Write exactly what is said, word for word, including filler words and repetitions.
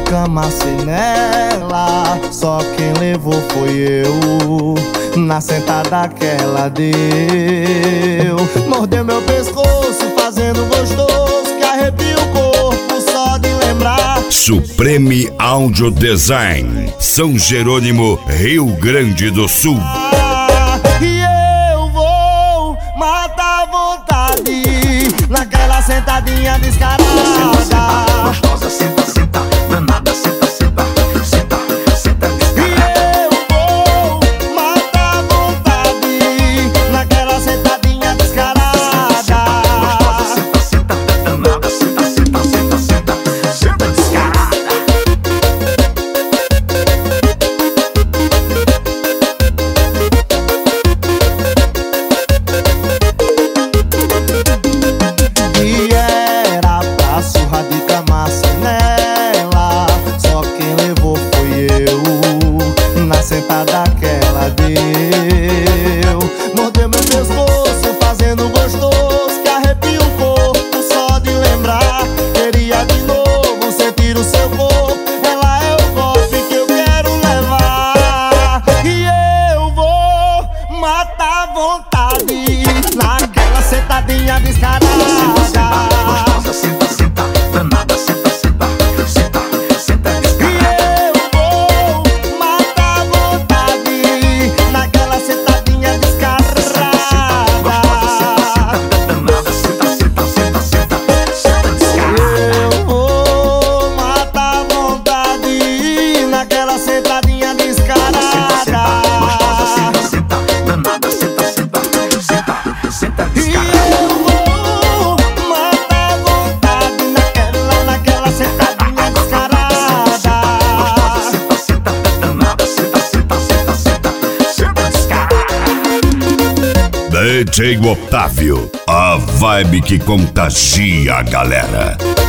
camassei nela, só quem levou foi eu. Na sentada que ela deu, mordeu meu pescoço, fazendo gostoso, que arrepia o corpo só de lembrar. Supreme Audio Design, São Jerônimo, Rio Grande do Sul. Ah, e eu vou matar a vontade naquela sentadinha descarada. Senta, senta, gostosa, senta, senta, danada, senta, senta, senta, senta, descarada. E eu vou matar a vontade naquela sentadinha descarada. Gostosa, senta, senta, danada, senta, senta, senta, senta, senta, descarada. E era pra surra de camaça nela, só quem levou foi eu. Na sentada que ela deu, mordeu meu pescoço, fazendo gostoso, que arrepia o corpo só de lembrar. Queria de novo sentir o seu corpo, ela é o golpe que eu quero levar. E eu vou matar a vontade naquela sentadinha descarada. Gostosa, senta, senta, danada, senta, senta, senta, senta, E descarada. eu vou matar a vontade naquela sentadinha descarada. Danada, senta, senta, senta, senta, senta, descarada. Eu vou matar a vontade naquela sentadinha descarada. Senta, senta, gostosa, senta, senta, danada, senta, senta, senta, senta, E descarada. eu vou matar a vontade naquela, naquela sentadinha descarada. Senta, senta, danada, senta, senta, senta, senta, senta, descarada. D J Otávio, a vibe que contagia a galera.